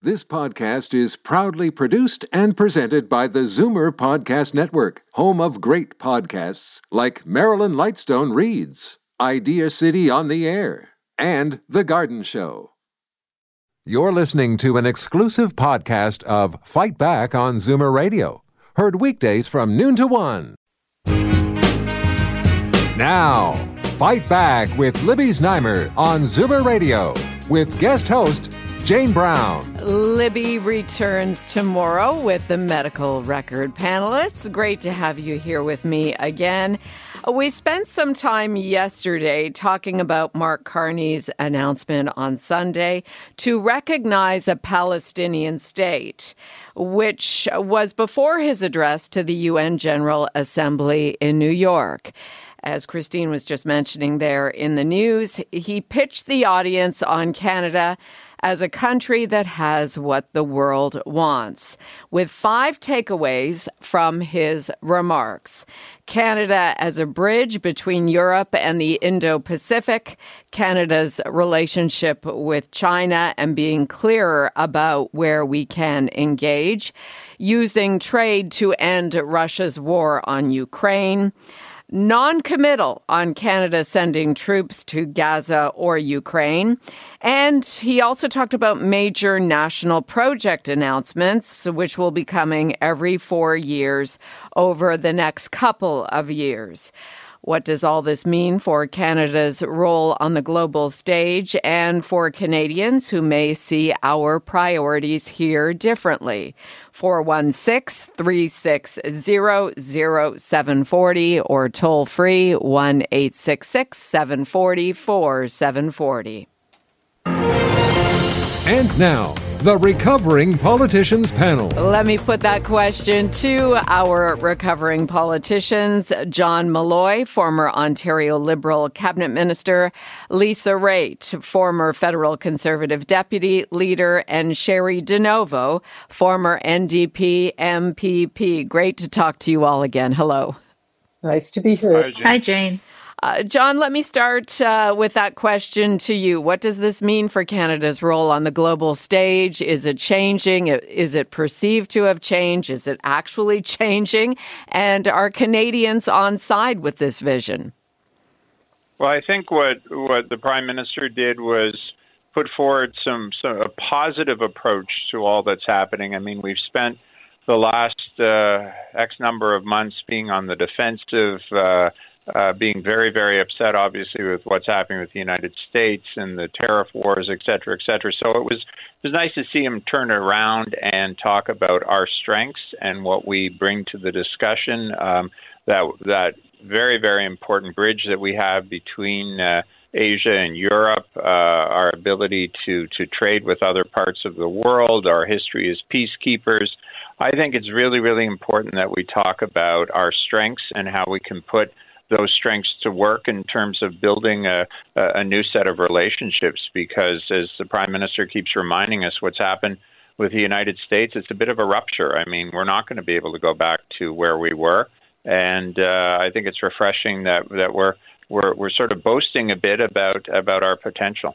This podcast is proudly produced and presented by the Zoomer Podcast Network, home of great podcasts like Marilyn Lightstone Reads, Idea City on the Air, and The Garden Show. You're listening to an exclusive podcast of Fight Back on Zoomer Radio, heard weekdays from noon to 1. Now, Fight Back with Libby Znaimer on Zoomer Radio with guest host Jane Brown. Libby returns tomorrow with the medical record panelists. Great to have you here with me again. We spent some time yesterday talking about Mark Carney's announcement on Sunday to recognize a Palestinian state, which was before his address to the UN General Assembly in New York. As Christine was just mentioning there in the news, he pitched the audience on Canada as a country that has what the world wants, with 5 takeaways from his remarks. Canada as a bridge between Europe and the Indo-Pacific, Canada's relationship with China and being clearer about where we can engage, using trade to end Russia's war on Ukraine, non-committal on Canada sending troops to Gaza or Ukraine. And he also talked about major national project announcements, which will be coming every 4 years over the next couple of years. What does all this mean for Canada's role on the global stage and for Canadians who may see our priorities here differently? 416-360-0740 or toll free 1-866-740-4740. And now, the Recovering Politicians Panel. Let me put that question to our recovering politicians. John Malloy, former Ontario Liberal Cabinet Minister, Lisa Raitt, former Federal Conservative Deputy Leader, and Sherry DeNovo, former NDP MPP. Great to talk to you all again. Hello. Nice to be here. Hi, Jane. John, let me start with that question to you. What does this mean for Canada's role on the global stage? Is it changing? Is it perceived to have changed? Is it actually changing? And are Canadians on side with this vision? Well, I think what the Prime Minister did was put forward a positive approach to all that's happening. I mean, we've spent the last X number of months being on the defensive, being very, very upset, obviously, with what's happening with the United States and the tariff wars, et cetera, et cetera. So it was nice to see him turn around and talk about our strengths and what we bring to the discussion, that very, very important bridge that we have between Asia and Europe, our ability to trade with other parts of the world, our history as peacekeepers. I think it's really, really important that we talk about our strengths and how we can put those strengths to work in terms of building a new set of relationships, because as the Prime Minister keeps reminding us, what's happened with the United States, it's a bit of a rupture. I mean, we're not going to be able to go back to where we were. And I think it's refreshing that we're sort of boasting a bit about our potential.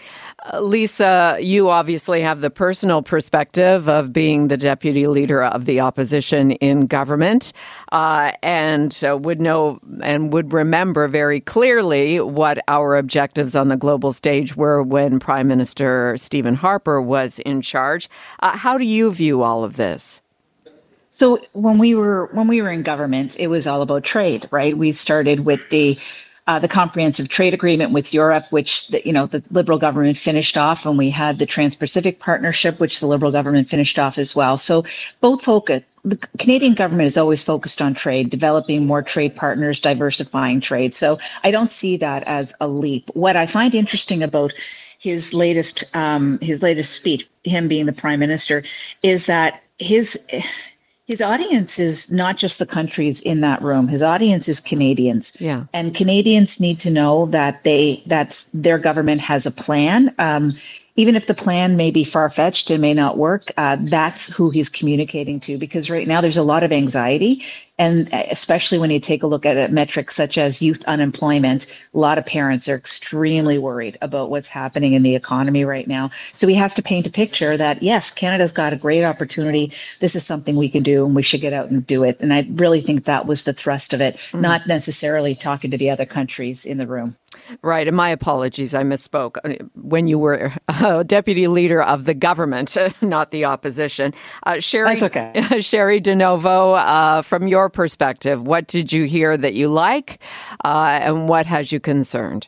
Lisa, you obviously have the personal perspective of being the deputy leader of the opposition in government, and would know and would remember very clearly what our objectives on the global stage were when Prime Minister Stephen Harper was in charge. How do you view all of this? So when we were in government, it was all about trade, right? We started with the comprehensive trade agreement with Europe, which the Liberal government finished off, and we had the Trans-Pacific Partnership, which the Liberal government finished off as well. So the Canadian government is always focused on trade, developing more trade partners, diversifying trade. So I don't see that as a leap. What I find interesting about his latest speech, him being the Prime Minister, is that his audience is not just the countries in that room. His audience is Canadians. Yeah. And Canadians need to know that their government has a plan. even if the plan may be far-fetched and may not work, that's who he's communicating to, because right now there's a lot of anxiety. And especially when you take a look at metrics such as youth unemployment, a lot of parents are extremely worried about what's happening in the economy right now. So we have to paint a picture that, yes, Canada's got a great opportunity. This is something we can do and we should get out and do it. And I really think that was the thrust of it, not necessarily talking to the other countries in the room. Right. And my apologies, I misspoke. When you were deputy leader of the government, not the opposition. Sherry, that's okay. Sherry DeNovo, from your perspective, what did you hear that you like and what has you concerned?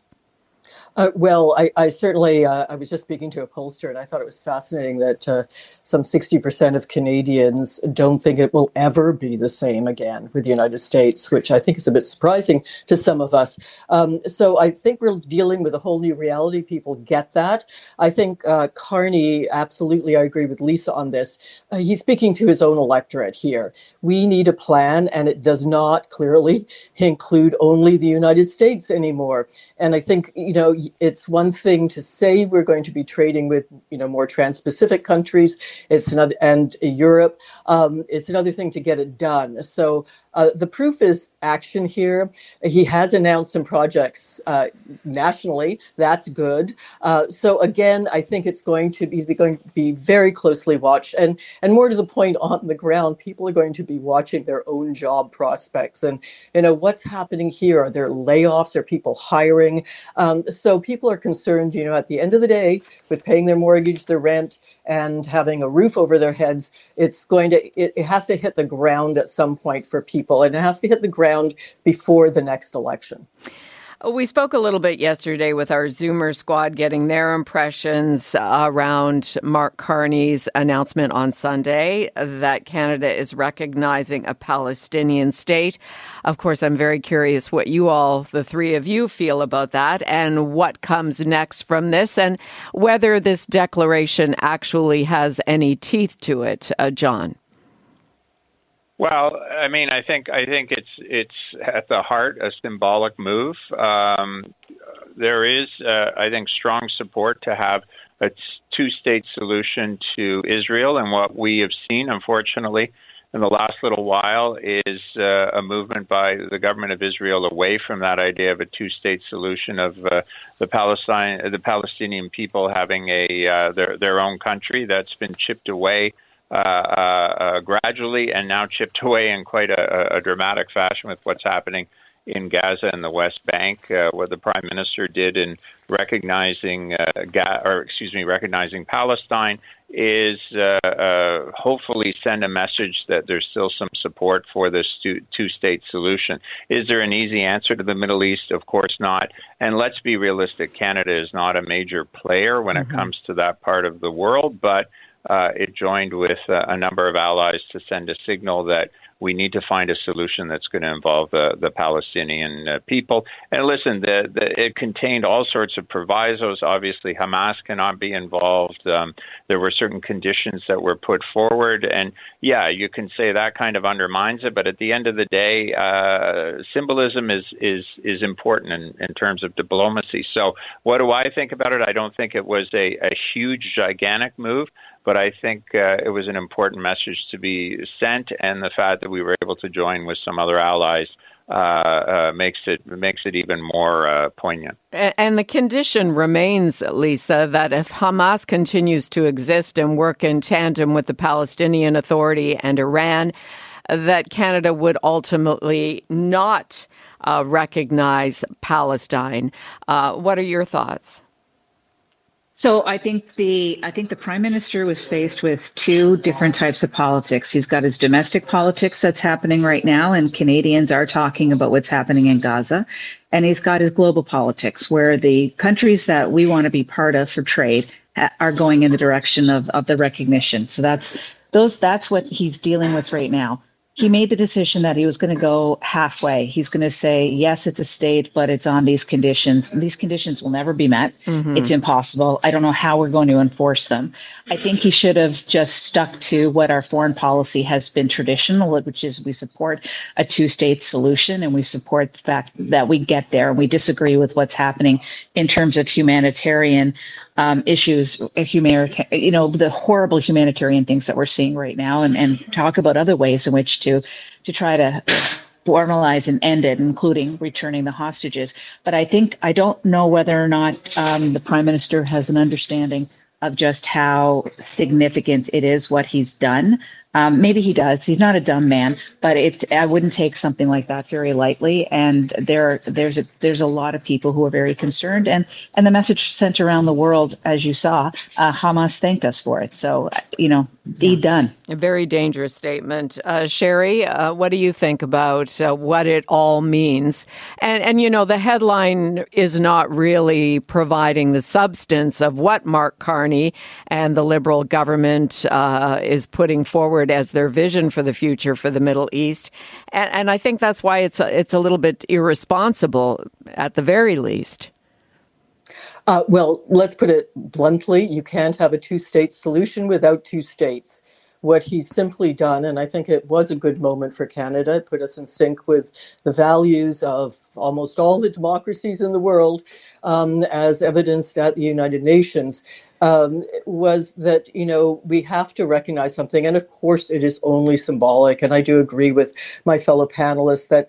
Well, I certainly, I was just speaking to a pollster and I thought it was fascinating that some 60% of Canadians don't think it will ever be the same again with the United States, which I think is a bit surprising to some of us. So I think we're dealing with a whole new reality. People get that. I think Carney, absolutely, I agree with Lisa on this. He's speaking to his own electorate here. We need a plan, and it does not clearly include only the United States anymore. And I think, it's one thing to say we're going to be trading with, more trans-Pacific countries. It's another, and Europe. It's another thing to get it done. So the proof is action here. He has announced some projects nationally. That's good. So again, I think he's going to be very closely watched, and more to the point, on the ground, people are going to be watching their own job prospects and what's happening here. Are there layoffs? Are people hiring? So people are concerned, at the end of the day, with paying their mortgage, their rent, and having a roof over their heads, it has to hit the ground at some point for people, and it has to hit the ground before the next election. We spoke a little bit yesterday with our Zoomer squad, getting their impressions around Mark Carney's announcement on Sunday that Canada is recognizing a Palestinian state. Of course, I'm very curious what you all, the three of you, feel about that and what comes next from this and whether this declaration actually has any teeth to it. John. Well, I mean, I think it's at the heart a symbolic move. There is, I think, strong support to have a two-state solution to Israel, and what we have seen, unfortunately, in the last little while is a movement by the government of Israel away from that idea of a two-state solution of the Palestinian people having their own country that's been chipped away gradually and now chipped away in quite a dramatic fashion with what's happening in Gaza and the West Bank. What the Prime Minister did in recognizing Palestine is hopefully send a message that there's still some support for this two-state solution. Is there an easy answer to the Middle East? Of course not. And let's be realistic, Canada is not a major player when it comes to that part of the world, but it joined with a number of allies to send a signal that we need to find a solution that's going to involve the Palestinian people. And listen, it contained all sorts of provisos. Obviously, Hamas cannot be involved. There were certain conditions that were put forward. And yeah, you can say that kind of undermines it. But at the end of the day, symbolism is important in terms of diplomacy. So what do I think about it? I don't think it was a huge, gigantic move. But I think it was an important message to be sent, and the fact that we were able to join with some other allies makes it even more poignant. And the condition remains, Lisa, that if Hamas continues to exist and work in tandem with the Palestinian Authority and Iran, that Canada would ultimately not recognize Palestine. What are your thoughts? So I think the Prime Minister was faced with two different types of politics. He's got his domestic politics that's happening right now, and Canadians are talking about what's happening in Gaza. And he's got his global politics, where the countries that we want to be part of for trade are going in the direction of the recognition. So that's what he's dealing with right now. He made the decision that he was going to go halfway. He's going to say, yes, it's a state, but it's on these conditions. And these conditions will never be met. It's impossible. I don't know how we're going to enforce them. I think he should have just stuck to what our foreign policy has been traditional, which is we support a two-state solution, and we support the fact that we get there, and we disagree with what's happening in terms of humanitarian issues, the horrible humanitarian things that we're seeing right now, and talk about other ways in which to try to formalize and end it, including returning the hostages. But I don't know whether or not the Prime Minister has an understanding of just how significant it is what he's done. Maybe he does. He's not a dumb man, but I wouldn't take something like that very lightly. And there's a lot of people who are very concerned. And the message sent around the world, as you saw, Hamas thanked us for it. So, deed done. A very dangerous statement. Sherry, what do you think about what it all means? And the headline is not really providing the substance of what Mark Carney and the Liberal government is putting forward as their vision for the future for the Middle East. And I think that's why it's a little bit irresponsible at the very least. Well, let's put it bluntly, you can't have a two-state solution without two states. What he's simply done, and I think it was a good moment for Canada, it put us in sync with the values of almost all the democracies in the world, as evidenced at the United Nations, was that, we have to recognize something. And of course, it is only symbolic. And I do agree with my fellow panelists that,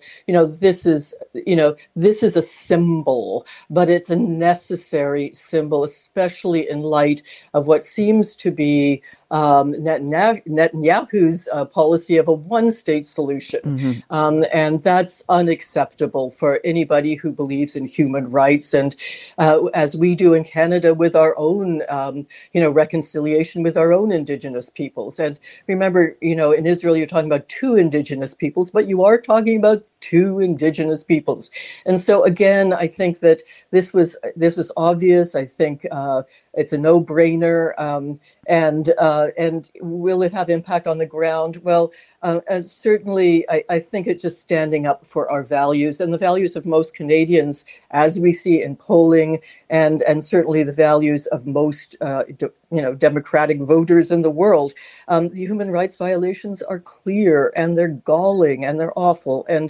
this is a symbol, but it's a necessary symbol, especially in light of what seems to be Netanyahu's policy of a one-state solution. Mm-hmm. And that's unacceptable for anybody who believes in human rights. And as we do in Canada with our own reconciliation with our own Indigenous peoples. And remember, in Israel, you're talking about two Indigenous peoples, but you are talking about two Indigenous peoples. And so, again, I think that this was obvious. I think it's a no-brainer. And will it have impact on the ground? Well, certainly, I think it's just standing up for our values and the values of most Canadians, as we see in polling, and certainly the values of most democratic voters in the world. The human rights violations are clear, and they're galling, and they're awful, and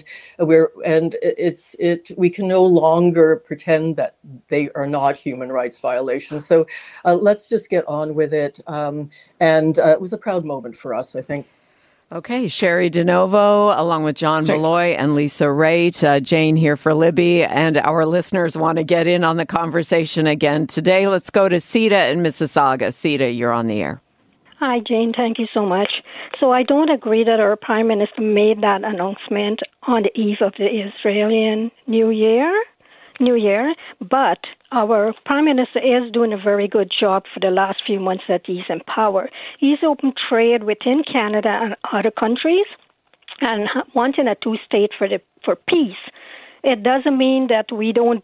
we can no longer pretend that they are not human rights violations. So let's just get on with it. And it was a proud moment for us, I think. Okay, Sherry DeNovo, along with John Malloy and Lisa Raitt, Jane here for Libby, and our listeners want to get in on the conversation again today. Let's go to Sita in Mississauga. Sita, you're on the air. Hi, Jane. Thank you so much. So I don't agree that our Prime Minister made that announcement on the eve of the Israeli New Year, but our Prime Minister is doing a very good job for the last few months that he's in power. He's opened trade within Canada and other countries and wanting a two-state for peace. It doesn't mean that we don't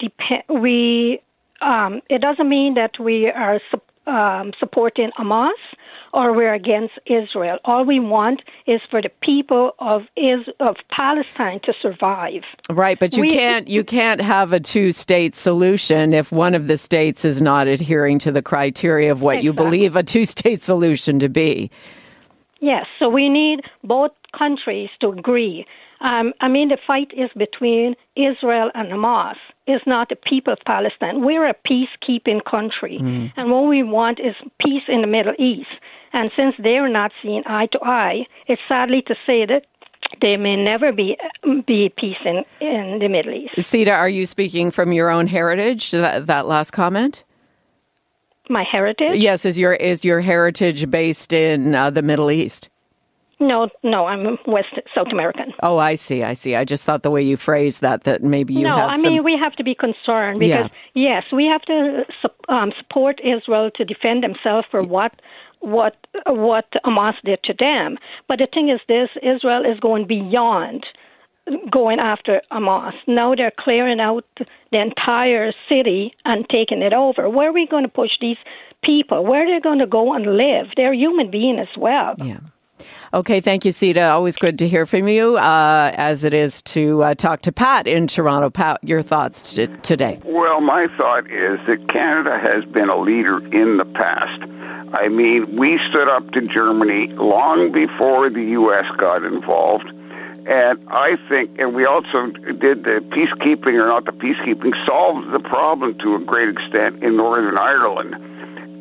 it doesn't mean that we are supporting Hamas or we're against Israel. All we want is for the people of Palestine to survive. Right, but you can't have a two-state solution if one of the states is not adhering to the criteria of what you believe a two-state solution to be. Yes, so we need both countries to agree. The fight is between Israel and Hamas. It's not the people of Palestine. We're a peacekeeping country, and what we want is peace in the Middle East. And since they're not seeing eye to eye, it's sadly to say that there may never be peace in the Middle East. Sita, are you speaking from your own heritage, that last comment? My heritage? Yes, is your heritage based in the Middle East? No, I'm South American. Oh, I see. I just thought the way you phrased that maybe you have some... we have to be concerned because, yes, we have to support Israel to defend themselves for what Hamas did to them. But the thing is this, Israel is going beyond going after Hamas. Now they're clearing out the entire city and taking it over. Where are we going to push these people? Where are they going to go and live? They're human beings as well. Yeah. Okay, thank you, Sita. Always good to hear from you, as it is to talk to Pat in Toronto. Pat, your thoughts today? Well, my thought is that Canada has been a leader in the past. I mean, we stood up to Germany long before the U.S. got involved. And I think, and we also did the peacekeeping, or not the peacekeeping, solved the problem to a great extent in Northern Ireland.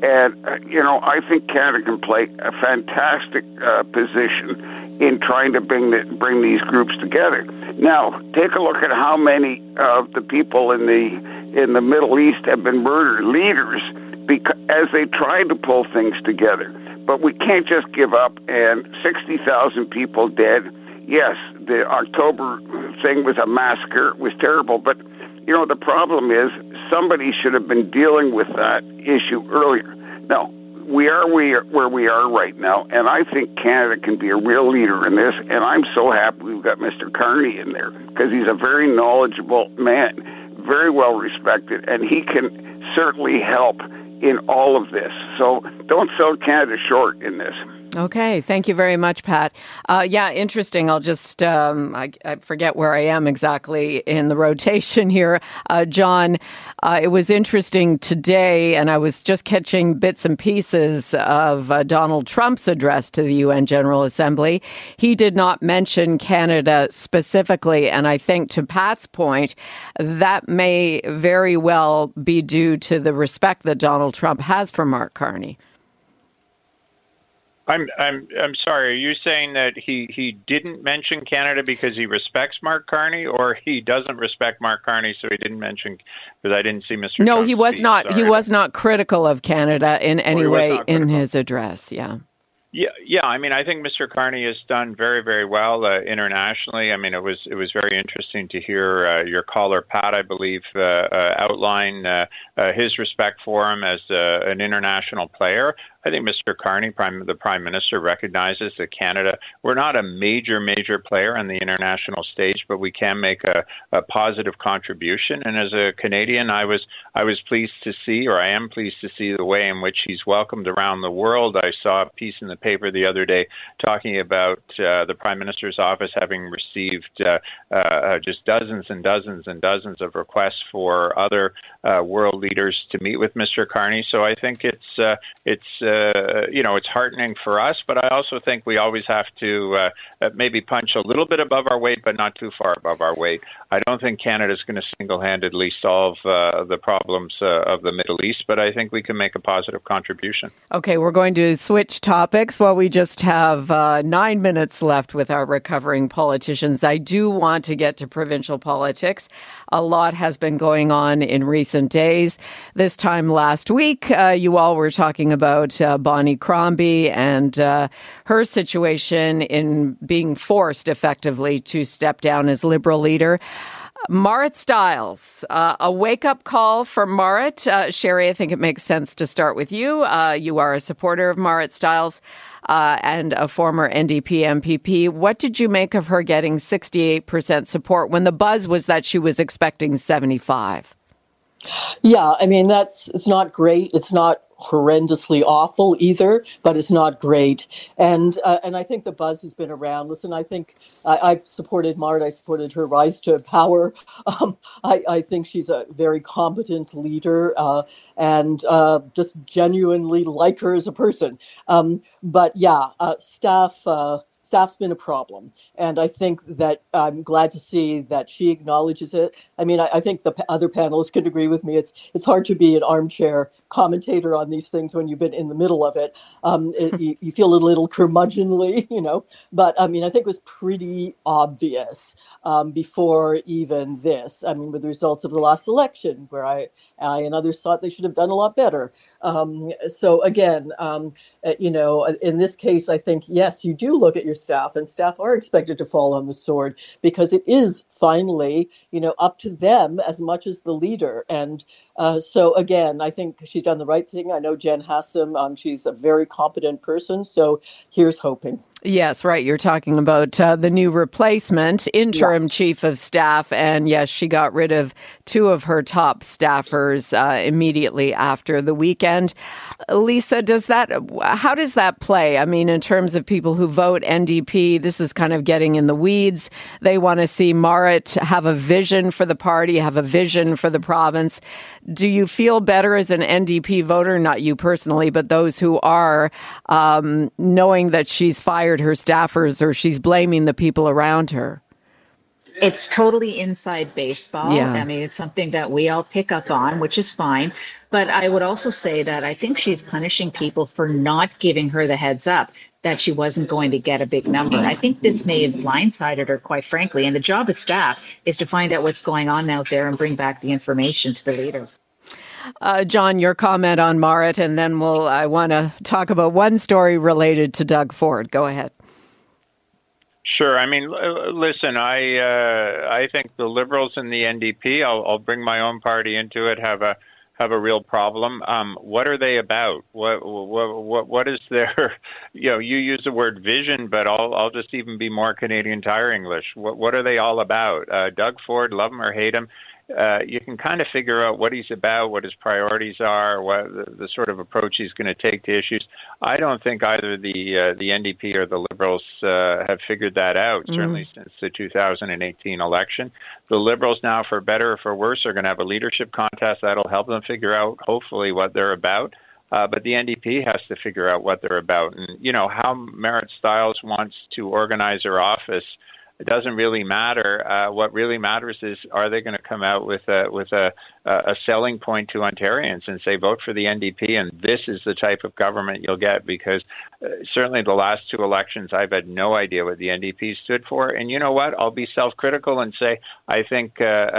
And, I think Canada can play a fantastic position in trying to bring these groups together. Now, take a look at how many of the people in the Middle East have been murdered, leaders, as they tried to pull things together. But we can't just give up, and 60,000 people dead. Yes, the October thing was a massacre. It was terrible, but the problem is somebody should have been dealing with that issue earlier. Now, we are where we are right now, and I think Canada can be a real leader in this, and I'm so happy we've got Mr. Carney in there, because he's a very knowledgeable man, very well respected, and he can certainly help in all of this. So don't sell Canada short in this. Okay. Thank you very much, Pat. Interesting. I'll just, I forget where I am exactly in the rotation here. John, it was interesting today, and I was just catching bits and pieces of Donald Trump's address to the UN General Assembly. He did not mention Canada specifically, and I think to Pat's point, that may very well be due to the respect that Donald Trump has for Mark Carney. I'm sorry. Are you saying that he didn't mention Canada because he respects Mark Carney, or he doesn't respect Mark Carney, so he didn't mention? Because I didn't see Mr. No, Trump's he was speech. not. Sorry. He was not critical of Canada in any way in his address. Yeah. Yeah. I mean, I think Mr. Carney has done very, very well internationally. I mean, it was very interesting to hear your caller, Pat, I believe, outline his respect for him as an international player. I think Mr. Carney, the Prime Minister, recognizes that Canada, we're not a major player on the international stage, but we can make a positive contribution. And as a Canadian, I was pleased to see, or I am pleased to see, the way in which he's welcomed around the world. I saw a piece in the paper the other day talking about the Prime Minister's office having received just dozens and dozens and dozens of requests for other world leaders to meet with Mr. Carney. So I think it's heartening for us, but I also think we always have to maybe punch a little bit above our weight, but not too far above our weight. I don't think Canada is going to single-handedly solve the problems of the Middle East, but I think we can make a positive contribution. Okay, we're going to switch topics. Well, we just have 9 minutes left with our recovering politicians. I do want to get to provincial politics. A lot has been going on in recent days. This time last week, you all were talking about Bonnie Crombie and her situation in being forced effectively to step down as Liberal leader. Marit Stiles, a wake-up call for Marit. Sherry, I think it makes sense to start with you. You are a supporter of Marit Stiles and a former NDP MPP. What did you make of her getting 68% support when the buzz was that she was expecting 75%? Yeah, I mean, it's not great. It's not horrendously awful either, but it's not great. And I think the buzz has been around. Listen, I think I've supported Marit. I supported her rise to power. I think she's a very competent leader and just genuinely like her as a person. But yeah, staff's been a problem. And I think that I'm glad to see that she acknowledges it. I mean, I think the other panelists could agree with me. It's hard to be an armchair commentator on these things when you've been in the middle of it. You feel a little curmudgeonly, But I mean, I think it was pretty obvious before even this. I mean, with the results of the last election, where I and others thought they should have done a lot better. So again, in this case, I think, yes, you do look at your staff, and staff are expected to fall on the sword because it is finally, up to them as much as the leader. And so again, I think she's done the right thing. I know Jen Hassan, she's a very competent person. So here's hoping. Yes, right. You're talking about the new replacement, interim chief of staff. And yes, she got rid of two of her top staffers immediately after the weekend. Lisa, how does that play? I mean, in terms of people who vote NDP, this is kind of getting in the weeds. They want to see Marit have a vision for the party, have a vision for the province. Do you feel better as an NDP voter, not you personally, but those who are, knowing that she's fired her staffers or she's blaming the people around her? It's totally inside baseball. Yeah. I mean, it's something that we all pick up on, which is fine. But I would also say that I think she's punishing people for not giving her the heads up that she wasn't going to get a big number. I think this may have blindsided her, quite frankly. And the job of staff is to find out what's going on out there and bring back the information to the leader. John, your comment on Marit, and then I want to talk about one story related to Doug Ford. Go ahead. Sure. I mean, listen, I think the Liberals and the NDP, I'll bring my own party into it, have a real problem. What are they about? What is their, you use the word vision, but I'll just even be more Canadian Tire English. What are they all about? Doug Ford, love him or hate him. You can kind of figure out what he's about, what his priorities are, what the sort of approach he's going to take to issues. I don't think either the NDP or the Liberals have figured that out, certainly since the 2018 election. The Liberals now, for better or for worse, are going to have a leadership contest that'll help them figure out, hopefully, what they're about. But the NDP has to figure out what they're about. And, how Marit Stiles wants to organize her office, it doesn't really matter. What really matters is, are they going to come out with a selling point to Ontarians and say, vote for the NDP, and this is the type of government you'll get? Because certainly the last two elections, I've had no idea what the NDP stood for. And you know what? I'll be self-critical and say I think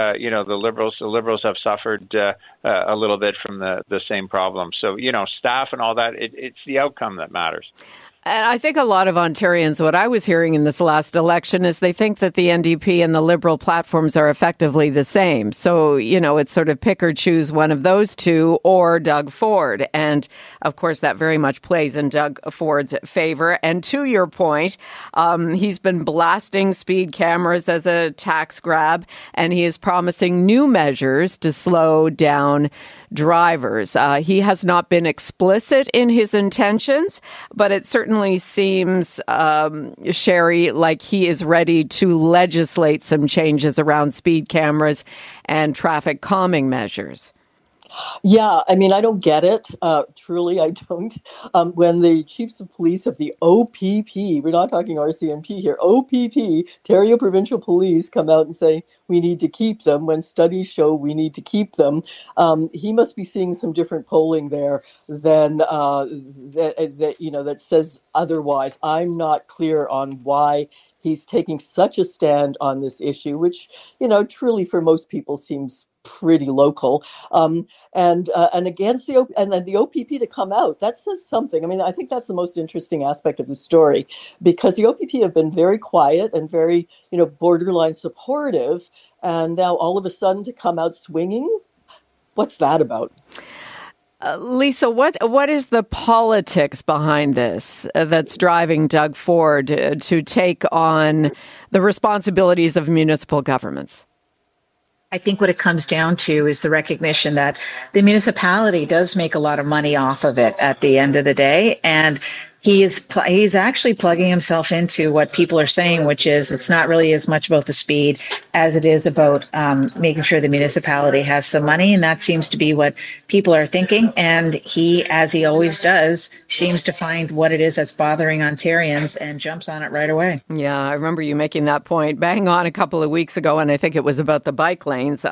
the Liberals have suffered a little bit from the same problem. So staff and all that, it's the outcome that matters. And I think a lot of Ontarians, what I was hearing in this last election is they think that the NDP and the Liberal platforms are effectively the same. So, it's sort of pick or choose one of those two or Doug Ford. And of course, that very much plays in Doug Ford's favor. And to your point, he's been blasting speed cameras as a tax grab, and he is promising new measures to slow down drivers. He has not been explicit in his intentions, but it certainly seems, Sherry, like he is ready to legislate some changes around speed cameras and traffic calming measures. Yeah, I mean, I don't get it. Truly, I don't. When the chiefs of police of the OPP, we're not talking RCMP here, OPP, Ontario Provincial Police, come out and say we need to keep them, when studies show we need to keep them, he must be seeing some different polling there than that says otherwise. I'm not clear on why he's taking such a stand on this issue, which truly for most people seems pretty local, and against the and then the OPP to come out, that says something. I mean, I think that's the most interesting aspect of the story, because the OPP have been very quiet and very borderline supportive, and now all of a sudden to come out swinging, what's that about? Lisa, what is the politics behind this that's driving Doug Ford to take on the responsibilities of municipal governments? I think what it comes down to is the recognition that the municipality does make a lot of money off of it at the end of the day. And he's actually plugging himself into what people are saying, which is it's not really as much about the speed as it is about making sure the municipality has some money. And that seems to be what people are thinking. And he, as he always does, seems to find what it is that's bothering Ontarians and jumps on it right away. Yeah, I remember you making that point bang on a couple of weeks ago, and I think it was about the bike lanes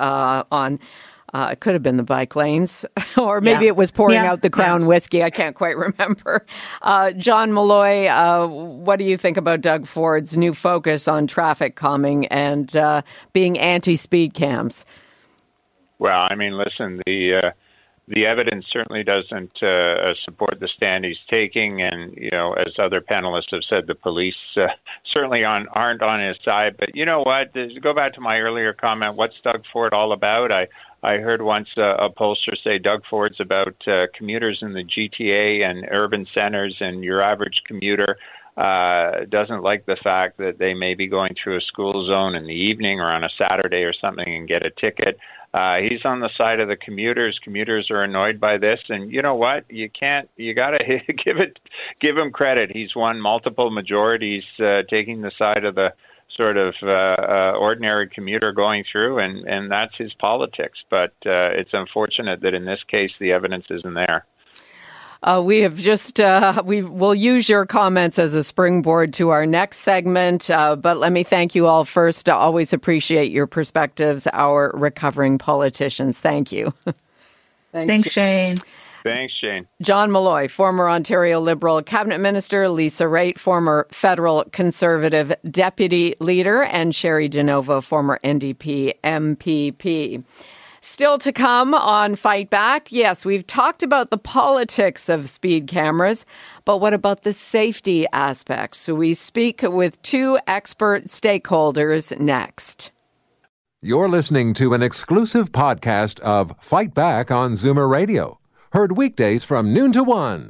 it could have been the bike lanes, or maybe it was pouring out the Crown whiskey. I can't quite remember. John Malloy, what do you think about Doug Ford's new focus on traffic calming and being anti-speed cams? Well, I mean, listen, the evidence certainly doesn't support the stand he's taking, and as other panelists have said, the police certainly aren't on his side. But you know what? To go back to my earlier comment, what's Doug Ford all about? I heard once a pollster say Doug Ford's about commuters in the GTA and urban centers, and your average commuter doesn't like the fact that they may be going through a school zone in the evening or on a Saturday or something and get a ticket. He's on the side of the commuters. Commuters are annoyed by this, and you know what? You got to give him credit. He's won multiple majorities, taking the side of the sort of ordinary commuter going through, and that's his politics. But it's unfortunate that in this case the evidence isn't there. We have just, we will use your comments as a springboard to our next segment. But let me thank you all first. I always appreciate your perspectives, our recovering politicians. Thank you. Thanks, Shane. Thanks, Shane. John Malloy, former Ontario Liberal Cabinet Minister, Lisa Raitt, former federal Conservative Deputy Leader, and Sherry DeNovo, former NDP MPP. Still to come on Fight Back. Yes, we've talked about the politics of speed cameras, but what about the safety aspects? So we speak with two expert stakeholders next. You're listening to an exclusive podcast of Fight Back on Zoomer Radio. Heard weekdays from noon to 1.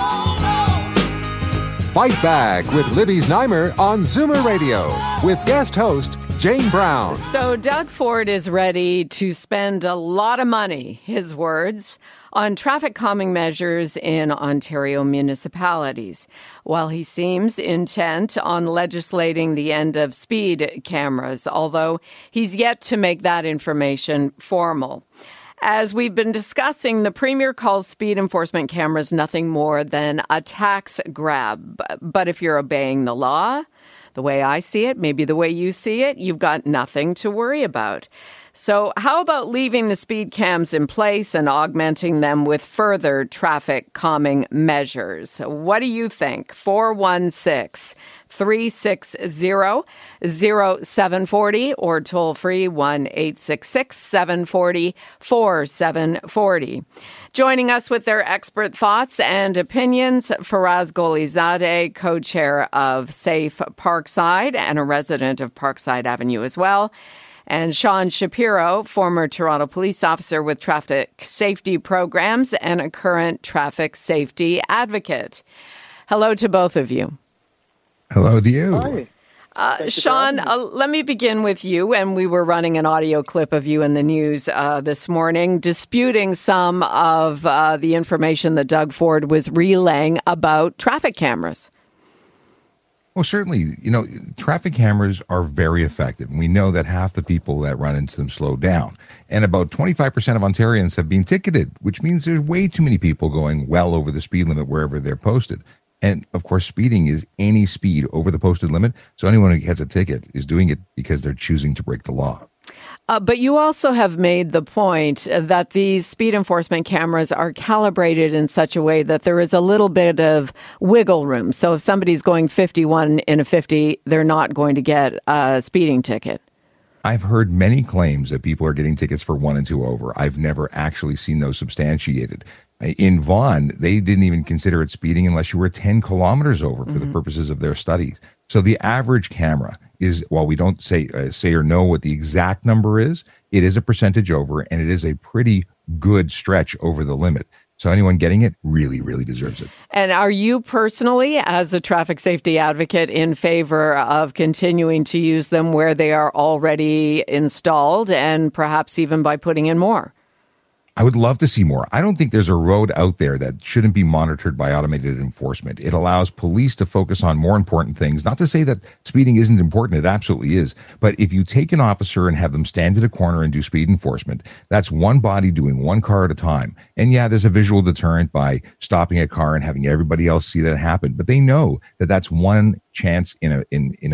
Fight Back with Libby Znaimer on Zoomer Radio with guest host Jane Brown. So Doug Ford is ready to spend a lot of money, his words, on traffic calming measures in Ontario municipalities, while he seems intent on legislating the end of speed cameras, although he's yet to make that information formal. As we've been discussing, the Premier calls speed enforcement cameras nothing more than a tax grab. But if you're obeying the law, the way I see it, maybe the way you see it, you've got nothing to worry about. So how about leaving the speed cams in place and augmenting them with further traffic calming measures? What do you think? 416-360-0740 or toll free 1-866-740-4740. Joining us with their expert thoughts and opinions, Faraz Golizadeh, co-chair of Safe Parkside and a resident of Parkside Avenue as well, and Sean Shapiro, former Toronto police officer with traffic safety programs and a current traffic safety advocate. Hello to both of you. Hello to you. Hi. Sean, let me begin with you. And we were running an audio clip of you in the news this morning, disputing some of the information that Doug Ford was relaying about traffic cameras. Well, certainly, traffic cameras are very effective. We know that half the people that run into them slow down. And about 25% of Ontarians have been ticketed, which means there's way too many people going well over the speed limit wherever they're posted. And of course, speeding is any speed over the posted limit. So anyone who gets a ticket is doing it because they're choosing to break the law. But you also have made the point that these speed enforcement cameras are calibrated in such a way that there is a little bit of wiggle room. So if somebody's going 51 in a 50, they're not going to get a speeding ticket. I've heard many claims that people are getting tickets for 1 and 2 over. I've never actually seen those substantiated. In Vaughan, they didn't even consider it speeding unless you were 10 kilometers over for the purposes of their studies. So the average camera is, while we don't say or know what the exact number is, it is a percentage over, and it is a pretty good stretch over the limit. So anyone getting it really, really deserves it. And are you personally, as a traffic safety advocate, in favor of continuing to use them where they are already installed and perhaps even by putting in more? I would love to see more. I don't think there's a road out there that shouldn't be monitored by automated enforcement. It allows police to focus on more important things. Not to say that speeding isn't important. It absolutely is. But if you take an officer and have them stand at a corner and do speed enforcement, that's one body doing one car at a time. And yeah, there's a visual deterrent by stopping a car and having everybody else see that it happened. But they know that that's one chance in a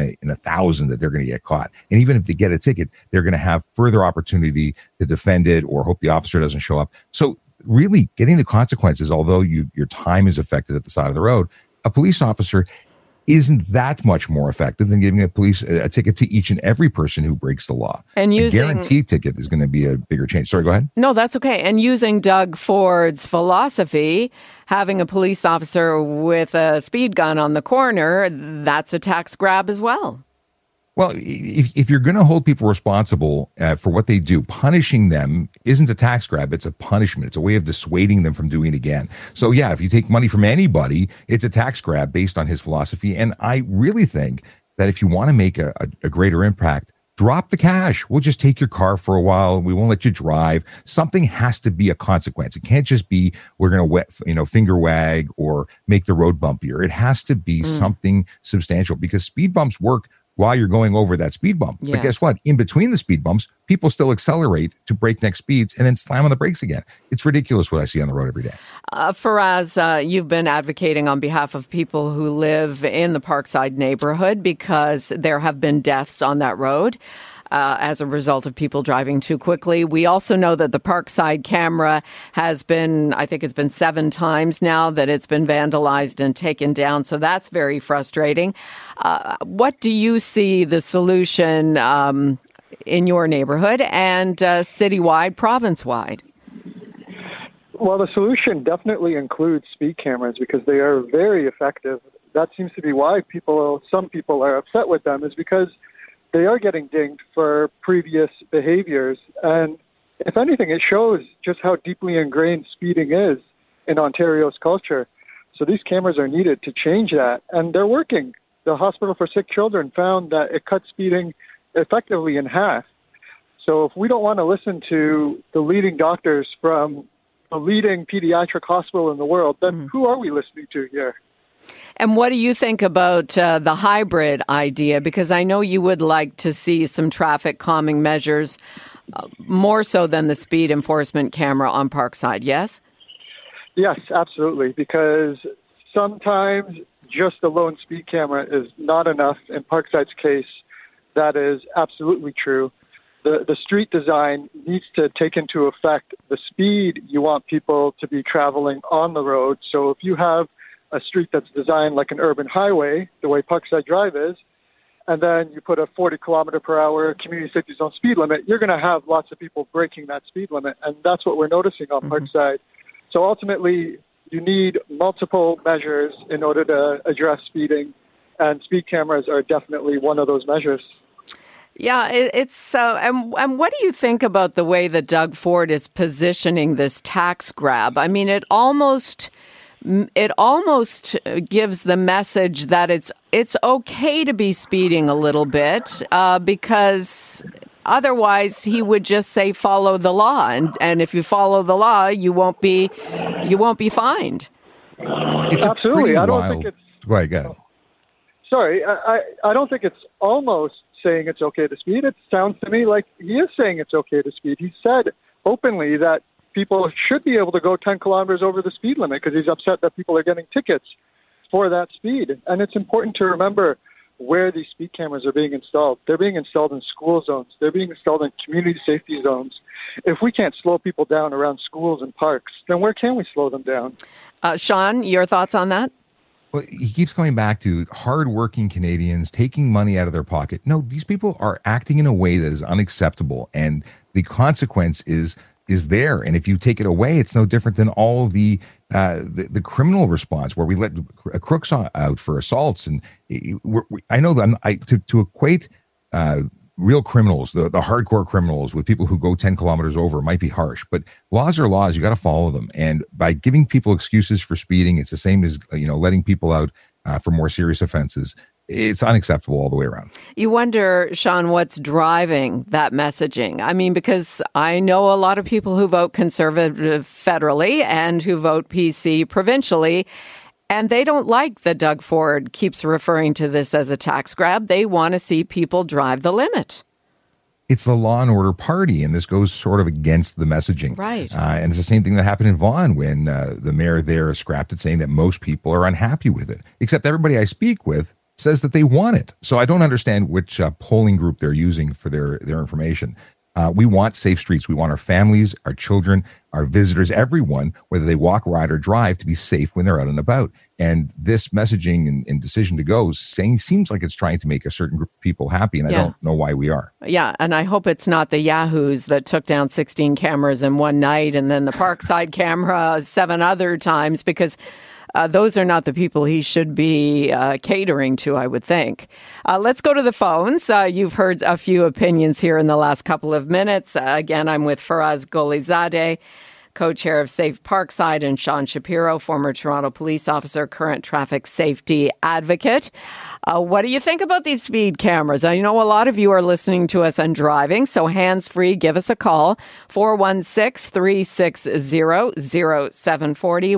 1,000 that they're going to get caught. And even if they get a ticket, they're going to have further opportunity to defend it or hope the officer doesn't show up. So really getting the consequences, although your time is affected at the side of the road, a police officer isn't that much more effective than giving a ticket to each and every person who breaks the law. And a guaranteed ticket is going to be a bigger change. Sorry, go ahead. No, that's okay. And using Doug Ford's philosophy, having a police officer with a speed gun on the corner, that's a tax grab as well. Well, if you're going to hold people responsible for what they do, punishing them isn't a tax grab. It's a punishment. It's a way of dissuading them from doing it again. So, yeah, if you take money from anybody, it's a tax grab based on his philosophy. And I really think that if you want to make a greater impact, drop the cash. We'll just take your car for a while. We won't let you drive. Something has to be a consequence. It can't just be we're going to finger wag or make the road bumpier. It has to be something substantial because speed bumps work while you're going over that speed bump. Yeah. But guess what? In between the speed bumps, people still accelerate to breakneck speeds and then slam on the brakes again. It's ridiculous what I see on the road every day. Faraz, you've been advocating on behalf of people who live in the Parkside neighborhood because there have been deaths on that road as a result of people driving too quickly. We also know that the Parkside camera has been, I think it's been 7 times now that it's been vandalized and taken down. So that's very frustrating. What do you see the solution in your neighborhood and citywide, province-wide? Well, the solution definitely includes speed cameras because they are very effective. That seems to be why some people are upset with them, is because they are getting dinged for previous behaviors. And if anything, it shows just how deeply ingrained speeding is in Ontario's culture. So these cameras are needed to change that, and they're working. The Hospital for Sick Children found that it cut speeding effectively in half. So if we don't want to listen to the leading doctors from the leading pediatric hospital in the world, then who are we listening to here? And what do you think about the hybrid idea? Because I know you would like to see some traffic calming measures more so than the speed enforcement camera on Parkside, yes? Yes, absolutely, because sometimes just a lone speed camera is not enough. In Parkside's case, that is absolutely true. The street design needs to take into effect the speed you want people to be traveling on the road. So if you have a street that's designed like an urban highway, the way Parkside Drive is, and then you put a 40 kilometer per hour community safety zone speed limit, you're going to have lots of people breaking that speed limit. And that's what we're noticing on Parkside. So ultimately, you need multiple measures in order to address speeding, and speed cameras are definitely one of those measures. Yeah, it's and what do you think about the way that Doug Ford is positioning this tax grab? I mean, it almost gives the message that it's okay to be speeding a little bit because otherwise he would just say follow the law, and if you follow the law, you won't be fined. It's absolutely. I don't wild. think it's Right, go ahead. Sorry, I don't think it's almost saying it's okay to speed. It sounds to me like he is saying it's okay to speed. He said openly that people should be able to go 10 kilometers over the speed limit because he's upset that people are getting tickets for that speed. And it's important to remember where these speed cameras are being installed. They're being installed in school zones. They're being installed in community safety zones. If we can't slow people down around schools and parks, then where can we slow them down? Sean, your thoughts on that? Well, he keeps going back to hardworking Canadians taking money out of their pocket. No, these people are acting in a way that is unacceptable, and the consequence is there. And if you take it away, it's no different than all the criminal response where we let crooks out for assaults. And I know that to equate real criminals, the hardcore criminals, with people who go 10 kilometers over might be harsh, but laws are laws. You got to follow them. And by giving people excuses for speeding, it's the same as letting people out for more serious offenses. It's unacceptable all the way around. You wonder, Sean, what's driving that messaging? I mean, because I know a lot of people who vote Conservative federally and who vote PC provincially, and they don't like that Doug Ford keeps referring to this as a tax grab. They want to see people drive the limit. It's the law and order party, and this goes sort of against the messaging. Right. And it's the same thing that happened in Vaughan when the mayor there scrapped it, saying that most people are unhappy with it, except everybody I speak with says that they want it. So I don't understand which polling group they're using for their information. We want safe streets. We want our families, our children, our visitors, everyone, whether they walk, ride, or drive, to be safe when they're out and about. And this messaging and decision to go seems like it's trying to make a certain group of people happy, and I don't know why we are. Yeah, and I hope it's not the yahoos that took down 16 cameras in one night and then the Parkside camera 7 other times, because those are not the people he should be catering to, I would think. Let's go to the phones. You've heard a few opinions here in the last couple of minutes. Again, I'm with Faraz Golizadeh, co-chair of Safe Parkside, and Sean Shapiro, former Toronto police officer, current traffic safety advocate. What do you think about these speed cameras? I know a lot of you are listening to us and driving, so hands-free, give us a call, 416-360-0740,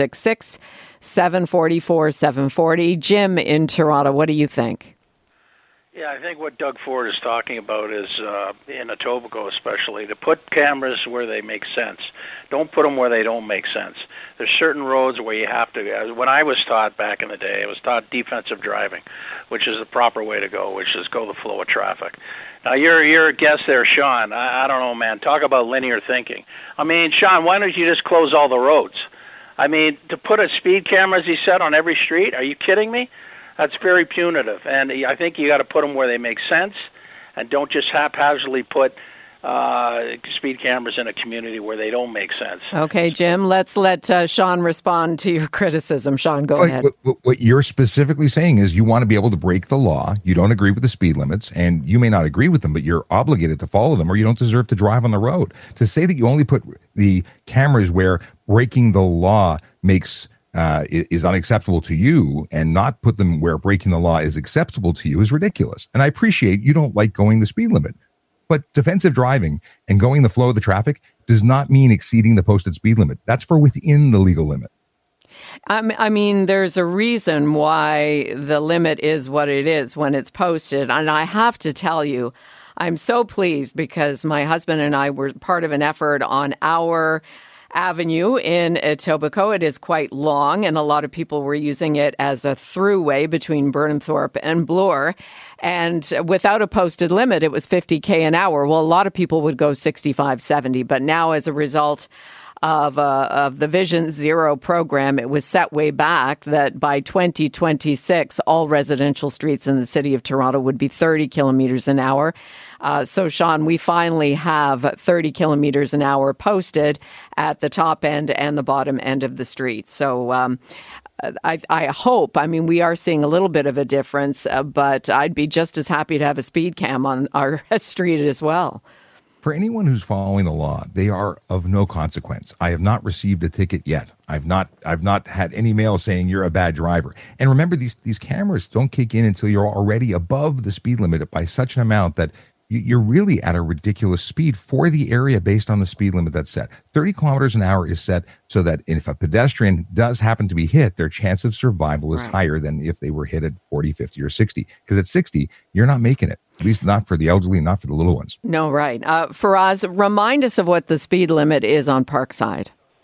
1-866-740-4740. Jim in Toronto, what do you think? Yeah, I think what Doug Ford is talking about is, in Etobicoke especially, to put cameras where they make sense. Don't put them where they don't make sense. There's certain roads where you have to. When I was taught back in the day, I was taught defensive driving, which is the proper way to go, which is go the flow of traffic. Now, you're a guest there, Sean. I don't know, man. Talk about linear thinking. I mean, Sean, why don't you just close all the roads? I mean, to put a speed camera, as he said, on every street, are you kidding me? That's very punitive, and I think you got to put them where they make sense, and don't just haphazardly put speed cameras in a community where they don't make sense. Okay, Jim, let's let Sean respond to your criticism. Sean, go ahead. What you're specifically saying is you want to be able to break the law. You don't agree with the speed limits, and you may not agree with them, but you're obligated to follow them, or you don't deserve to drive on the road. To say that you only put the cameras where breaking the law is unacceptable to you and not put them where breaking the law is acceptable to you is ridiculous. And I appreciate you don't like going the speed limit, but defensive driving and going the flow of the traffic does not mean exceeding the posted speed limit. That's for within the legal limit. I mean, there's a reason why the limit is what it is when it's posted. And I have to tell you, I'm so pleased because my husband and I were part of an effort on our avenue in Etobicoke. It is quite long, and a lot of people were using it as a throughway between Burnhamthorpe and Bloor. And without a posted limit, it was 50K an hour. Well, a lot of people would go 65, 70. But now, as a result of the Vision Zero program, it was set way back that by 2026, all residential streets in the city of Toronto would be 30 kilometers an hour. So, Sean, we finally have 30 kilometers an hour posted at the top end and the bottom end of the street. So I hope, I mean, we are seeing a little bit of a difference, but I'd be just as happy to have a speed cam on our street as well. For anyone who's following the law, they are of no consequence. I have not received a ticket yet. I've not had any mail saying you're a bad driver. And remember, these cameras don't kick in until you're already above the speed limit by such an amount that you're really at a ridiculous speed for the area based on the speed limit that's set. 30 kilometers an hour is set so that if a pedestrian does happen to be hit, their chance of survival is higher than if they were hit at 40, 50, or 60. Because at 60, you're not making it. At least not for the elderly, not for the little ones. No, right. Faraz, remind us of what the speed limit is on Parkside.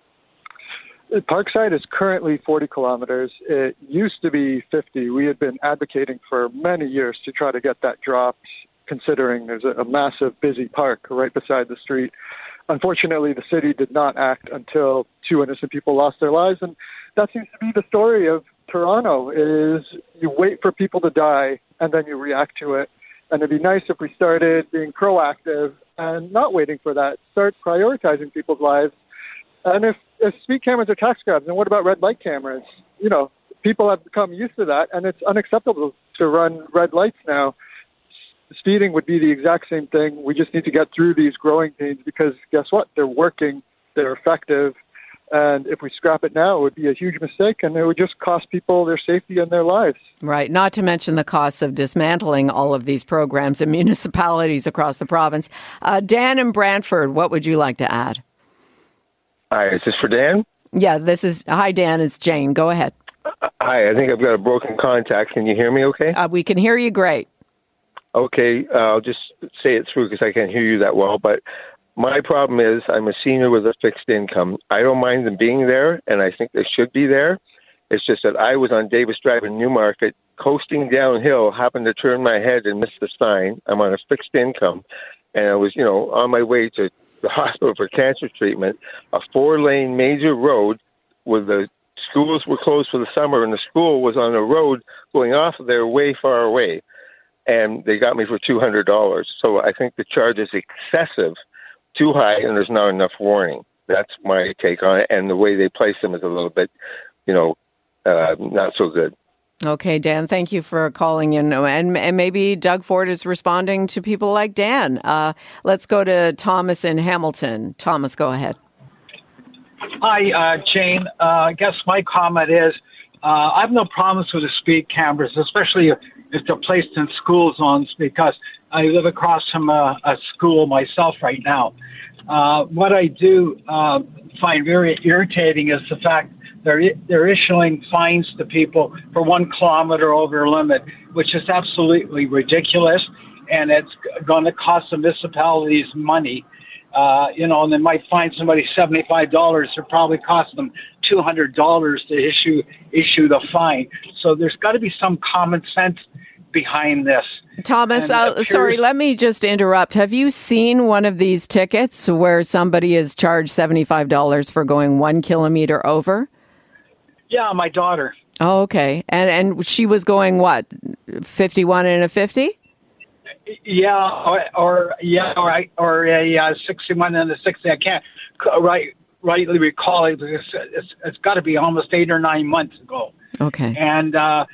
Parkside is currently 40 kilometers. It used to be 50. We had been advocating for many years to try to get that dropped, considering there's a massive busy park right beside the street. Unfortunately, the city did not act until 2 innocent people lost their lives. And that seems to be the story of Toronto, is you wait for people to die and then you react to it. And it'd be nice if we started being proactive and not waiting for that, start prioritizing people's lives. And if speed cameras are tax grabs, then what about red light cameras? You know, people have become used to that, and it's unacceptable to run red lights now. Speeding would be the exact same thing. We just need to get through these growing pains because guess what? They're working, they're effective. And if we scrap it now, it would be a huge mistake, and it would just cost people their safety and their lives. Right. Not to mention the costs of dismantling all of these programs in municipalities across the province. Dan in Brantford, what would you like to add? Hi, is this for Dan? Yeah, this is. Hi, Dan. It's Jane. Go ahead. Hi, I think I've got a broken contact. Can you hear me okay? We can hear you great. Okay, I'll just say it through because I can't hear you that well, but my problem is I'm a senior with a fixed income. I don't mind them being there, and I think they should be there. It's just that I was on Davis Drive in Newmarket, coasting downhill, happened to turn my head and miss the sign. I'm on a fixed income, and I was, on my way to the hospital for cancer treatment, a 4-lane major road where the schools were closed for the summer, and the school was on a road going off of there way far away, and they got me for $200. So I think the charge is excessive, too high, and there's not enough warning. That's my take on it. And the way they place them is a little bit, not so good. Okay, Dan, thank you for calling in. And maybe Doug Ford is responding to people like Dan. Let's go to Thomas in Hamilton. Thomas, go ahead. Hi, Jane. I guess my comment is I have no problems with the speed cameras, especially if they're placed in school zones, because I live across from a school myself right now. What I do find very irritating is the fact they're issuing fines to people for 1 kilometer over limit, which is absolutely ridiculous, and it's going to cost the municipalities money. And they might fine somebody $75. It probably cost them $200 to issue the fine. So there's got to be some common sense behind this. Thomas, sorry, let me just interrupt. Have you seen one of these tickets where somebody is charged $75 for going 1 kilometer over? Yeah, my daughter. Oh, okay. And she was going what, 51 and a 50? Yeah, or a 61 and a 60. I can't rightly recall it because it's got to be almost 8 or 9 months ago. Okay. And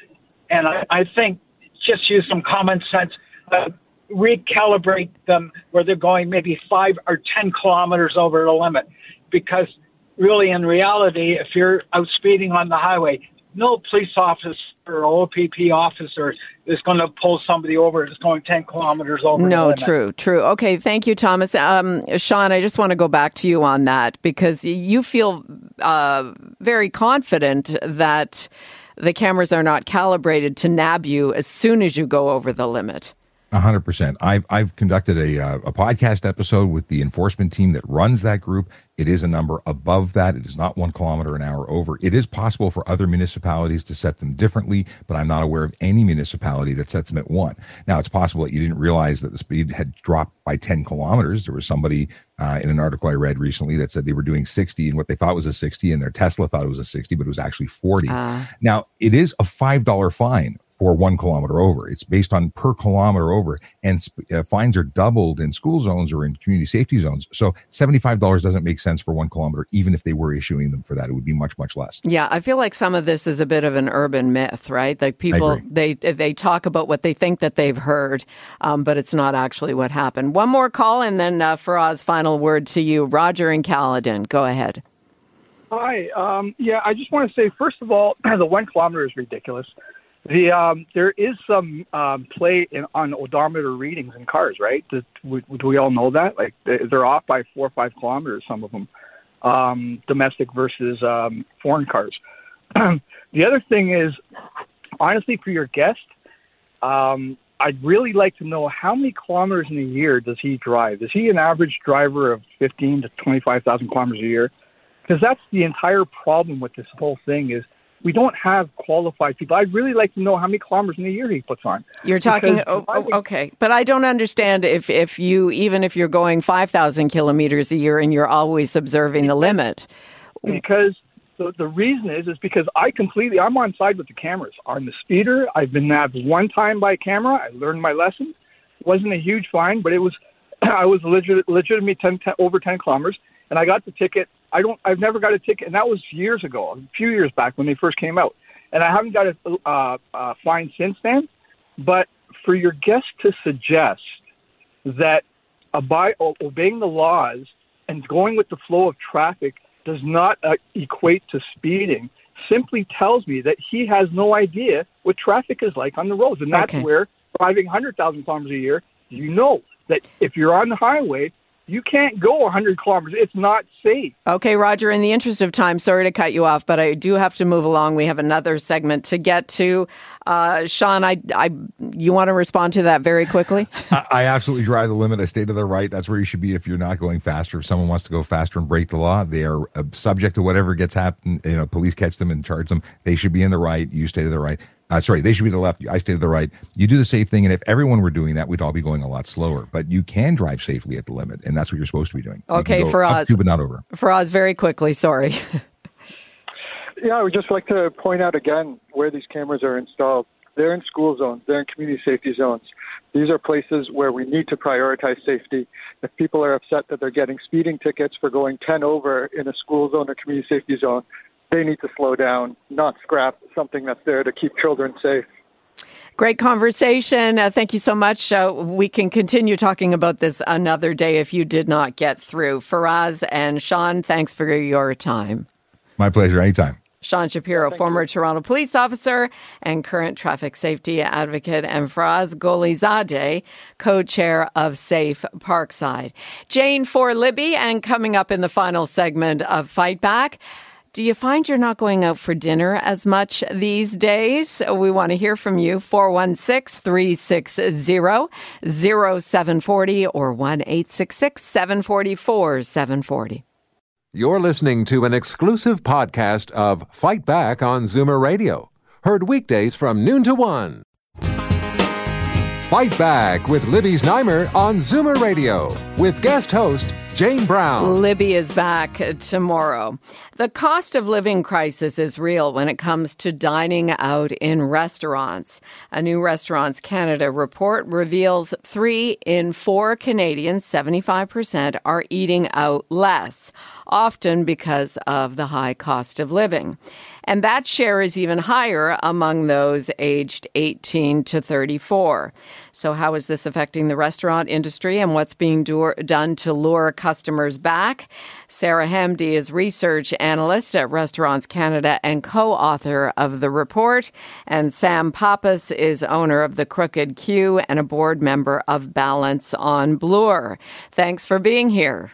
I think just use some common sense, recalibrate them where they're going maybe 5 or 10 kilometers over the limit, because really in reality, if you're out speeding on the highway, no police officer or OPP officer is going to pull somebody over that's going 10 kilometers over. No, true. Okay, thank you, Thomas. Sean, I just want to go back to you on that because you feel very confident that the cameras are not calibrated to nab you as soon as you go over the limit. 100%. I've conducted a podcast episode with the enforcement team that runs that group. It is a number above that. It is not 1 kilometer an hour over. It is possible for other municipalities to set them differently, but I'm not aware of any municipality that sets them at 1. Now, it's possible that you didn't realize that the speed had dropped by 10 kilometers. There was somebody in an article I read recently that said they were doing 60 and what they thought was a 60, and their Tesla thought it was a 60, but it was actually 40. Now, it is a $5 fine for 1 kilometer over. It's based on per kilometer over, and fines are doubled in school zones or in community safety zones. So $75 doesn't make sense for 1 kilometer, even if they were issuing them for that. It would be much, much less. Yeah, I feel like some of this is a bit of an urban myth, right? Like people, they talk about what they think that they've heard, but it's not actually what happened. One more call, and then Faraz, final word to you. Roger in Caledon, go ahead. Hi. I just want to say, first of all, the 1 kilometer is ridiculous. There is some play on odometer readings in cars, right? Do we all know that? Like they're off by 4 or 5 kilometers, some of them, domestic versus foreign cars. The other thing is, honestly, for your guest, I'd really like to know how many kilometers in a year does he drive? Is he an average driver of 15 to 25,000 kilometers a year? Because that's the entire problem with this whole thing is, we don't have qualified people. I'd really like to know how many kilometers in a year he puts on. You're talking, okay. But I don't understand if you're going 5,000 kilometers a year and you're always observing the limit. Because the reason is because I'm on side with the cameras. On the speeder, I've been nabbed 1 time by camera. I learned my lesson. It wasn't a huge fine, but I was legitimately over 10 kilometers, and I got the ticket. I've never got a ticket, and that was years ago, a few years back when they first came out. And I haven't got a fine since then. But for your guest to suggest that obeying the laws and going with the flow of traffic does not equate to speeding simply tells me that he has no idea what traffic is like on the roads. And that's where driving 100,000 kilometers a year, you know that if you're on the highway, you can't go 100 kilometers. It's not safe. Okay, Roger, in the interest of time, sorry to cut you off, but I do have to move along. We have another segment to get to. Sean, you want to respond to that very quickly? I absolutely drive the limit. I stay to the right. That's where you should be if you're not going faster. If someone wants to go faster and break the law, they are subject to whatever gets happened. Police catch them and charge them. They should be in the right. You stay to the right. They should be to the left. I stay to the right. You do the safe thing. And if everyone were doing that, we'd all be going a lot slower. But you can drive safely at the limit. And that's what you're supposed to be doing. Okay, Faraz. But not over. Faraz, very quickly. Sorry. Yeah, I would just like to point out again where these cameras are installed. They're in school zones. They're in community safety zones. These are places where we need to prioritize safety. If people are upset that they're getting speeding tickets for going 10 over in a school zone or community safety zone, they need to slow down, not scrap something that's there to keep children safe. Great conversation. Thank you so much. We can continue talking about this another day if you did not get through. Faraz and Sean, thanks for your time. My pleasure. Anytime. Sean Shapiro, former Toronto police officer and current traffic safety advocate, and Faraz Golizadeh, co-chair of Safe Parkside. Jane for Libby, and coming up in the final segment of Fight Back, Do you find you're not going out for dinner as much these days? We want to hear from you. 416-360-0740 or 1-866-744-740. You're listening to an exclusive podcast of Fight Back on Zoomer Radio. Heard weekdays from noon to 1. Fight Back with Libby Znaimer on Zoomer Radio with guest host Jane Brown. Libby is back tomorrow. The cost of living crisis is real when it comes to dining out in restaurants. A new Restaurants Canada report reveals 3 in 4 Canadians, 75%, are eating out less, often because of the high cost of living. And that share is even higher among those aged 18 to 34. So how is this affecting the restaurant industry and what's being done to lure customers back? Sarah Hamdi is research analyst at Restaurants Canada and co-author of the report. And Sam Pappas is owner of the Crooked Q and a board member of Balance on Bloor. Thanks for being here.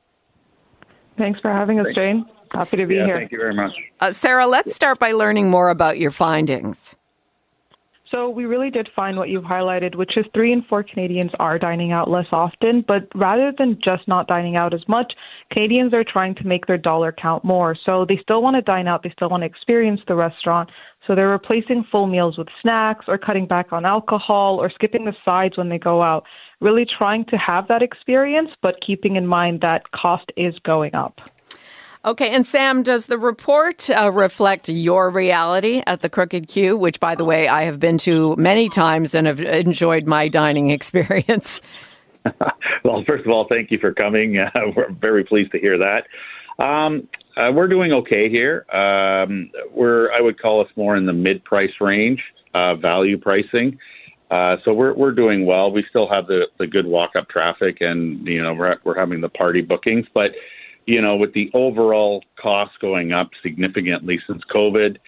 Thanks for having us, Jane. Happy to be here. Thank you very much. Sarah, let's start by learning more about your findings. So we really did find what you've highlighted, which is 3 in 4 Canadians are dining out less often. But rather than just not dining out as much, Canadians are trying to make their dollar count more. So they still want to dine out. They still want to experience the restaurant. So they're replacing full meals with snacks or cutting back on alcohol or skipping the sides when they go out, really trying to have that experience, but keeping in mind that cost is going up. Okay, and Sam, does the report reflect your reality at the Crooked Q, which, by the way, I have been to many times and have enjoyed my dining experience? Well, first of all, thank you for coming. We're very pleased to hear that. We're doing okay here. I would call us more in the mid-price range, value pricing. So we're doing well. We still have the good walk-up traffic, and we're having the party bookings, but with the overall costs going up significantly since COVID,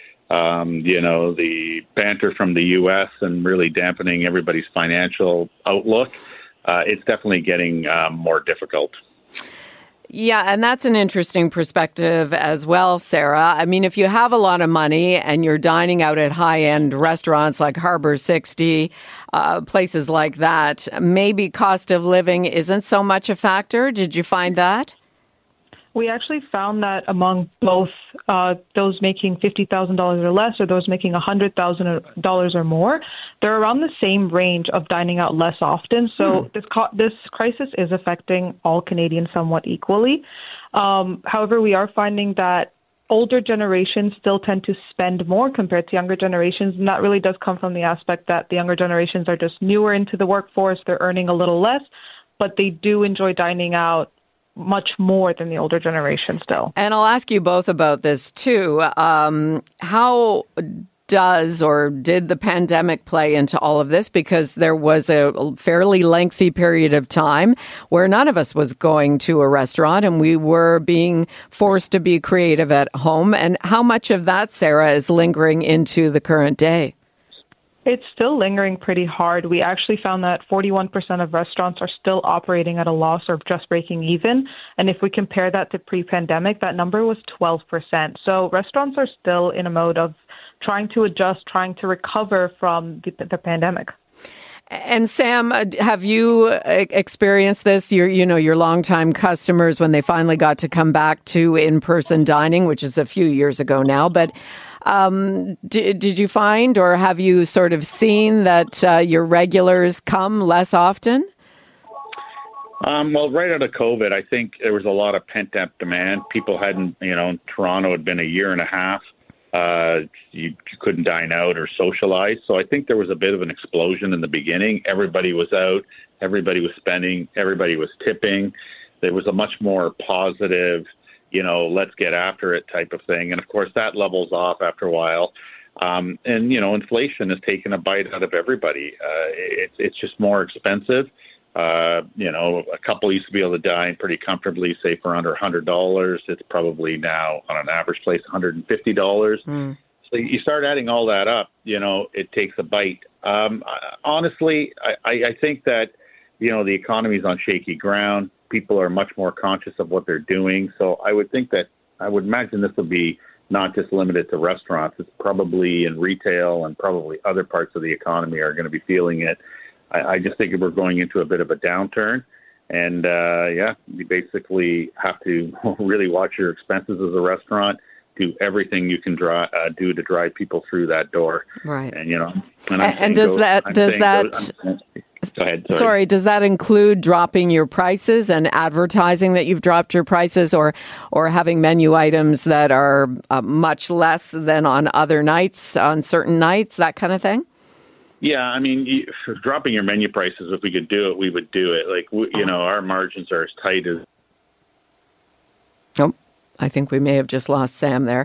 the banter from the U.S. and really dampening everybody's financial outlook, it's definitely getting more difficult. Yeah, and that's an interesting perspective as well, Sarah. I mean, if you have a lot of money and you're dining out at high-end restaurants like Harbor 60, places like that, maybe cost of living isn't so much a factor. Did you find that? We actually found that among both those making $50,000 or less or those making $100,000 or more, they're around the same range of dining out less often. So this crisis is affecting all Canadians somewhat equally. However, we are finding that older generations still tend to spend more compared to younger generations, and that really does come from the aspect that the younger generations are just newer into the workforce. They're earning a little less, but they do enjoy dining out much more than the older generation still. And I'll ask you both about this too. How does or did the pandemic play into all of this? Because there was a fairly lengthy period of time where none of us was going to a restaurant and we were being forced to be creative at home. And how much of that, Sarah, is lingering into the current day? It's still lingering pretty hard. We actually found that 41% of restaurants are still operating at a loss or just breaking even. And if we compare that to pre-pandemic, that number was 12%. So restaurants are still in a mode of trying to adjust, trying to recover from the pandemic. And Sam, have you experienced this? Your longtime customers when they finally got to come back to in-person dining, which is a few years ago now, but did you find or have you sort of seen that your regulars come less often? Well, right out of COVID, I think there was a lot of pent-up demand. People hadn't, Toronto had been a year and a half. You couldn't dine out or socialize. So I think there was a bit of an explosion in the beginning. Everybody was out. Everybody was spending. Everybody was tipping. There was a much more positive, let's get after it type of thing. And of course, that levels off after a while. And, inflation has taken a bite out of everybody. It's just more expensive. A couple used to be able to dine pretty comfortably, say for under $100. It's probably now on an average place, $150. So you start adding all that up, it takes a bite. Honestly, I think that, the economy is on shaky ground. People are much more conscious of what they're doing. So I would think that, I would imagine this will be not just limited to restaurants. It's probably in retail, and probably other parts of the economy are going to be feeling it. I just think we're going into a bit of a downturn. And, you basically have to really watch your expenses as a restaurant, do everything you can do to drive people through that door. Right. And, you know, does that go ahead. Sorry, does that include dropping your prices and advertising that you've dropped your prices, or having menu items that are much less than on other nights, on certain nights, that kind of thing? Yeah, I mean, dropping your menu prices, if we could do it, we would do it. Like, our margins are as tight as... Oh, I think we may have just lost Sam there.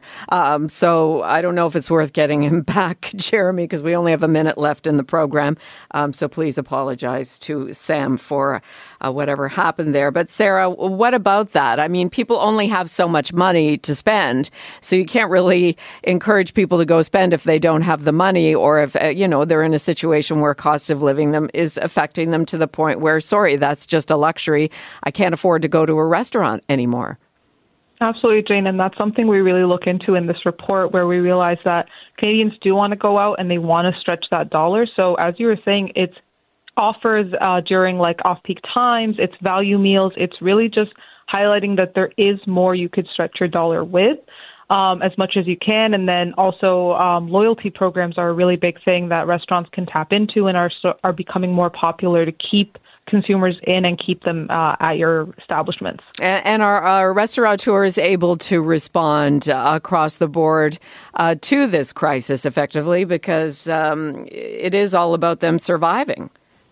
So I don't know if it's worth getting him back, Jeremy, because we only have a minute left in the program. So please apologize to Sam for whatever happened there. But Sarah, what about that? I mean, people only have so much money to spend, so you can't really encourage people to go spend if they don't have the money, or if, they're in a situation where cost of living is affecting them to the point where, sorry, that's just a luxury. I can't afford to go to a restaurant anymore. Absolutely, Jane, and that's something we really look into in this report, where we realize that Canadians do want to go out and they want to stretch that dollar. So as you were saying, it's offers during like off-peak times, it's value meals, it's really just highlighting that there is more you could stretch your dollar with as much as you can. And then also loyalty programs are a really big thing that restaurants can tap into and are becoming more popular to keep consumers in and keep them at your establishments. And are restaurateurs able to respond across the board to this crisis effectively, because it is all about them surviving?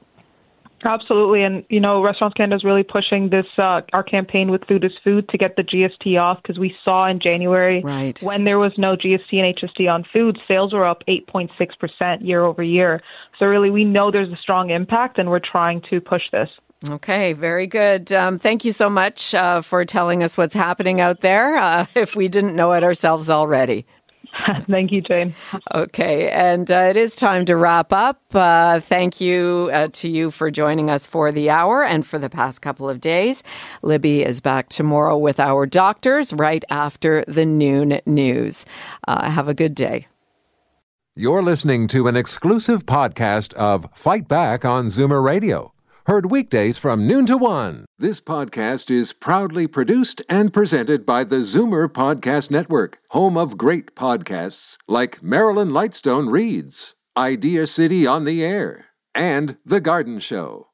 Absolutely. And, Restaurants Canada is really pushing this, our campaign with Food is Food, to get the GST off, because we saw in January, when there was no GST and HST on food, sales were up 8.6% year over year. So really, we know there's a strong impact, and we're trying to push this. Okay, very good. Thank you so much for telling us what's happening out there, if we didn't know it ourselves already. Thank you, Jane. Okay, and it is time to wrap up. Thank you to you for joining us for the hour and for the past couple of days. Libby is back tomorrow with our doctors right after the noon news. Have a good day. You're listening to an exclusive podcast of Fight Back on Zoomer Radio. Heard weekdays from noon to 1. This podcast is proudly produced and presented by the Zoomer Podcast Network, home of great podcasts like Marilyn Lightstone Reads, Idea City on the Air, and The Garden Show.